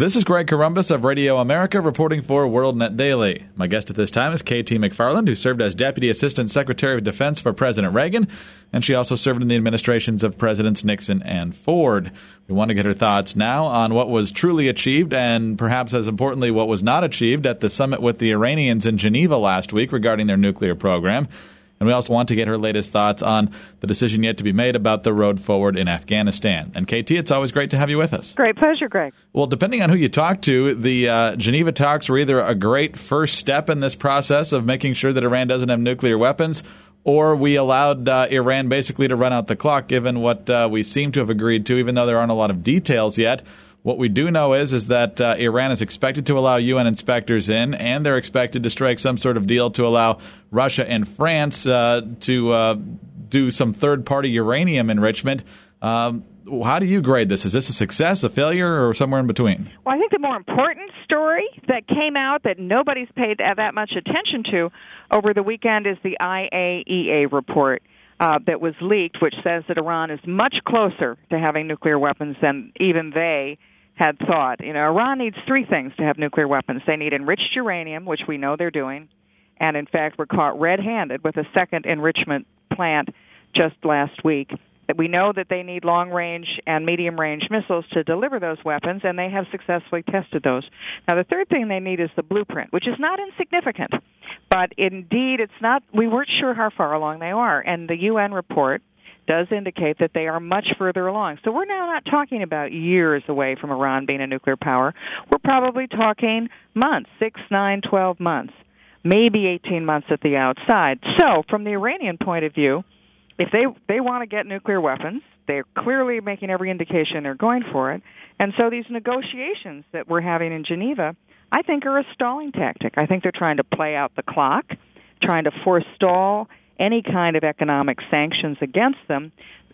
This is Greg Corombos of Radio America reporting for WorldNet Daily. My guest at this time is KT McFarland, who served as Deputy Assistant Secretary of Defense for President Reagan, and she also served in the administrations of Presidents Nixon and Ford. We want to get her thoughts now on what was truly achieved and perhaps as importantly what was not achieved at the summit with the Iranians in Geneva last week regarding their nuclear program. And we also want to get her latest thoughts on the decision yet to be made about the road forward in Afghanistan. And KT, it's always great to have you with us. Great pleasure, Greg. Well, depending on who you talk to, the Geneva talks were either a great first step in this process of making sure that Iran doesn't have nuclear weapons, or we allowed Iran basically to run out the clock, given what we seem to have agreed to, even though there aren't a lot of details yet. What we do know is that Iran is expected to allow UN inspectors in, and they're expected to strike some sort of deal to allow Russia and France to do some third-party uranium enrichment. How do you grade this? Is this a success, a failure, or somewhere in between? Well, I think the more important story that came out that nobody's paid that much attention to over the weekend is the IAEA report that was leaked, which says that Iran is much closer to having nuclear weapons than even they had thought. You know, Iran needs three things to have nuclear weapons. They need enriched uranium, which we know they're doing, and in fact were caught red-handed with a second enrichment plant just last week. We know that they need long-range and medium-range missiles to deliver those weapons, and they have successfully tested those. Now, the third thing they need is the blueprint, which is not insignificant, but indeed it's not. We weren't sure how far along they are, and the UN report does indicate that they are much further along. So we're now not talking about years away from Iran being a nuclear power. We're probably talking months, 6, 9, 12 months, maybe 18 months at the outside. So from the Iranian point of view, if they want to get nuclear weapons, they're clearly making every indication they're going for it. And so these negotiations that we're having in Geneva, I think, are a stalling tactic. I think they're trying to play out the clock, trying to forestall any kind of economic sanctions against them,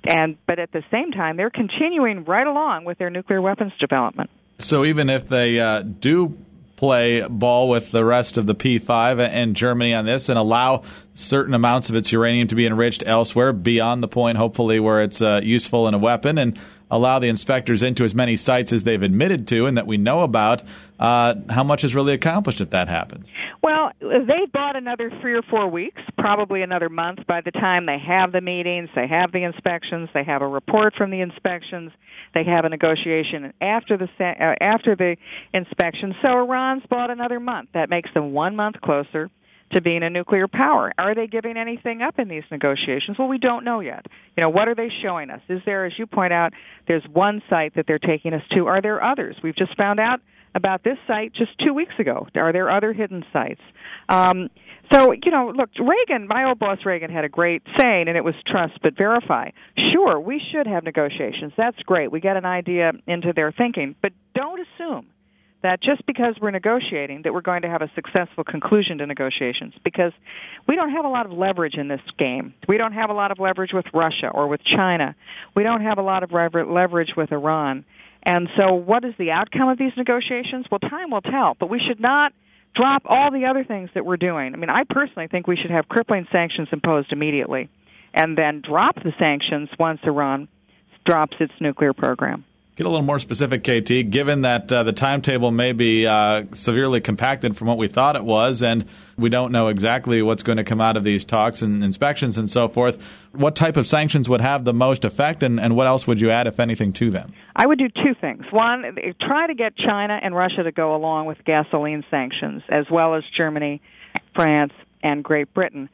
but at the same time, they're continuing right along with their nuclear weapons development. So even if they do play ball with the rest of the P5 and Germany on this and allow certain amounts of its uranium to be enriched elsewhere beyond the point, hopefully, where it's useful in a weapon, and allow the inspectors into as many sites as they've admitted to and that we know about, how much is really accomplished if that happens? Well, they bought another 3 or 4 weeks, probably another month by the time they have the meetings, they have the inspections, they have a report from the inspections, they have a negotiation after the inspection. So Iran's bought another month. That makes them 1 month closer to being a nuclear power. Are they giving anything up in these negotiations? Well, we don't know yet. You know, what are they showing us? Is there, as you point out, there's one site that they're taking us to. Are there others? We've just found out about this site just 2 weeks ago. Are there other hidden sites? So, you know, look, Reagan, my old boss Reagan, had a great saying, and it was trust but verify. Sure, we should have negotiations. That's great. We get an idea into their thinking. But don't assume that just because we're negotiating that we're going to have a successful conclusion to negotiations, because we don't have a lot of leverage in this game. We don't have a lot of leverage with Russia or with China. We don't have a lot of leverage with Iran. And so what is the outcome of these negotiations? Well, time will tell, but we should not drop all the other things that we're doing. I mean, I personally think we should have crippling sanctions imposed immediately and then drop the sanctions once Iran drops its nuclear program. Get a little more specific, KT, given that the timetable may be severely compacted from what we thought it was, and we don't know exactly what's going to come out of these talks and inspections and so forth. What type of sanctions would have the most effect, and what else would you add, if anything, to them? I would do two things. One, try to get China and Russia to go along with gasoline sanctions, as well as Germany, France, and Great Britain.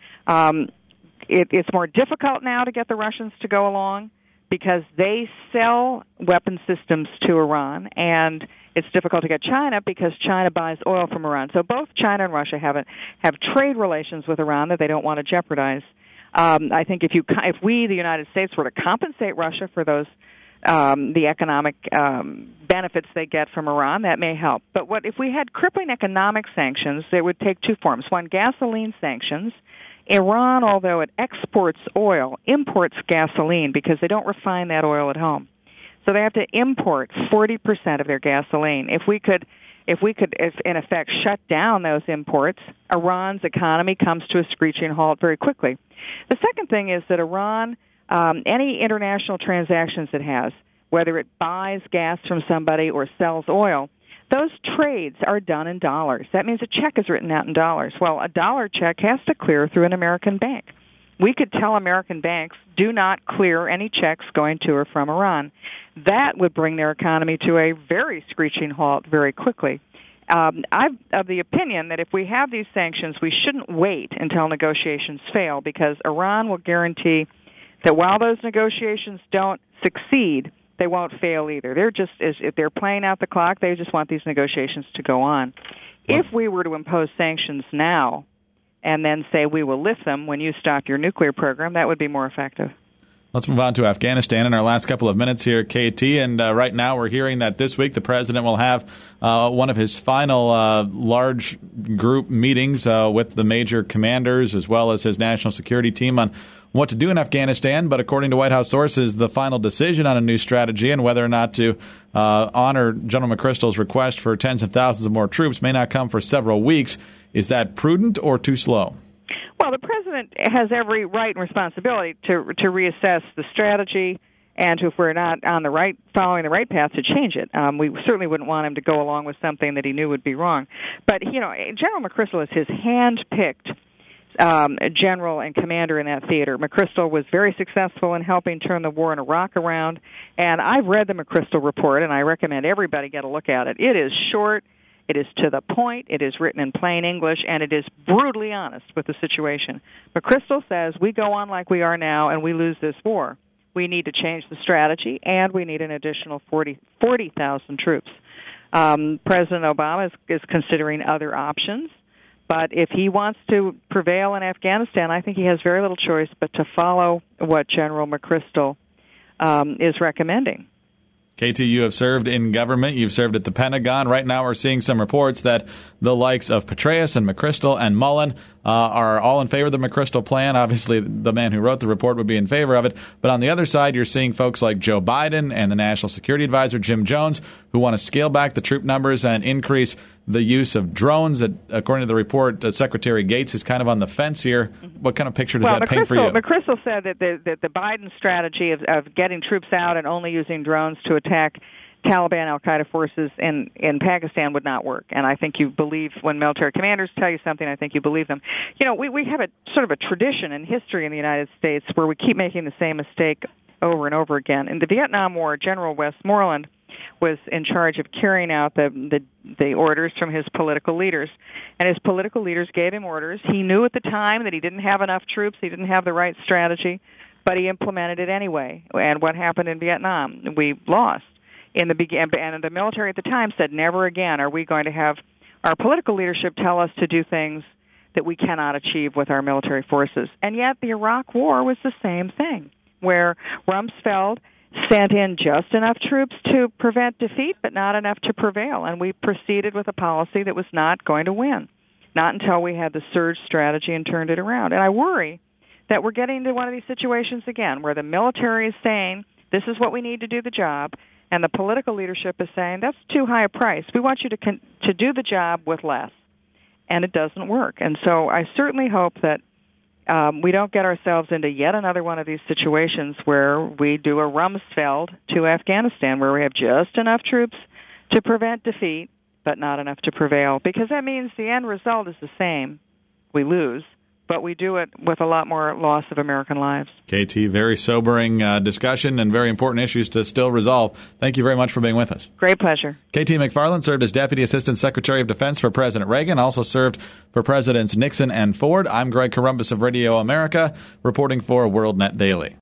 It's more difficult now to get the Russians to go along, because they sell weapon systems to Iran, and it's difficult to get China because China buys oil from Iran. So both China and Russia have trade relations with Iran that they don't want to jeopardize. I think if we, the United States, were to compensate Russia for those the economic benefits they get from Iran, that may help. But if we had crippling economic sanctions, they would take two forms. One, gasoline sanctions. Iran, although it exports oil, imports gasoline because they don't refine that oil at home. So they have to import 40% of their gasoline. If we could, in effect, shut down those imports, Iran's economy comes to a screeching halt very quickly. The second thing is that Iran, any international transactions it has, whether it buys gas from somebody or sells oil, those trades are done in dollars. That means a check is written out in dollars. Well, a dollar check has to clear through an American bank. We could tell American banks, do not clear any checks going to or from Iran. That would bring their economy to a very screeching halt very quickly. I'm of the opinion that if we have these sanctions, we shouldn't wait until negotiations fail, because Iran will guarantee that while those negotiations don't succeed, they won't fail either. If they're playing out the clock, they just want these negotiations to go on. If we were to impose sanctions now and then say we will lift them when you stop your nuclear program, that would be more effective. Let's move on to Afghanistan in our last couple of minutes here, KT. And right now we're hearing that this week the president will have one of his final large group meetings with the major commanders as well as his national security team on what to do in Afghanistan. But according to White House sources, the final decision on a new strategy and whether or not to honor General McChrystal's request for tens of thousands of more troops may not come for several weeks. Is that prudent or too slow? Well, the president has every right and responsibility to reassess the strategy, and if we're not following the right path, to change it. We certainly wouldn't want him to go along with something that he knew would be wrong. But General McChrystal is his hand-picked general and commander in that theater. McChrystal was very successful in helping turn the war in Iraq around, and I've read the McChrystal report, and I recommend everybody get a look at it. It is short. It is to the point, it is written in plain English, and it is brutally honest with the situation. McChrystal says we go on like we are now and we lose this war. We need to change the strategy, and we need an additional 40,000 troops. President Obama is considering other options, but if he wants to prevail in Afghanistan, I think he has very little choice but to follow what General McChrystal is recommending. KT, you have served in government. You've served at the Pentagon. Right now we're seeing some reports that the likes of Petraeus and McChrystal and Mullen are all in favor of the McChrystal plan. Obviously, the man who wrote the report would be in favor of it. But on the other side, you're seeing folks like Joe Biden and the National Security Advisor, Jim Jones, who want to scale back the troop numbers and increase the use of drones. According to the report, Secretary Gates is kind of on the fence here. What kind of picture does that paint for you? McChrystal said that the Biden strategy of getting troops out and only using drones to attack Taliban al-Qaeda forces in Pakistan would not work. And I think you believe when military commanders tell you something, I think you believe them. We have a sort of a tradition in history in the United States where we keep making the same mistake over and over again. In the Vietnam War, General Westmoreland was in charge of carrying out the orders from his political leaders. And his political leaders gave him orders. He knew at the time that he didn't have enough troops, he didn't have the right strategy, but he implemented it anyway. And what happened in Vietnam? We lost. And the military at the time said, never again are we going to have our political leadership tell us to do things that we cannot achieve with our military forces. And yet the Iraq War was the same thing, where Rumsfeld sent in just enough troops to prevent defeat, but not enough to prevail. And we proceeded with a policy that was not going to win, not until we had the surge strategy and turned it around. And I worry that we're getting into one of these situations again, where the military is saying, this is what we need to do the job, and the political leadership is saying, that's too high a price. We want you to do the job with less. And it doesn't work. And so I certainly hope that we don't get ourselves into yet another one of these situations where we do a Rumsfeld to Afghanistan, where we have just enough troops to prevent defeat, but not enough to prevail. Because that means the end result is the same. We lose. But we do it with a lot more loss of American lives. KT, very sobering discussion and very important issues to still resolve. Thank you very much for being with us. Great pleasure. KT McFarland served as Deputy Assistant Secretary of Defense for President Reagan, also served for Presidents Nixon and Ford. I'm Greg Corombos of Radio America, reporting for WorldNet Daily.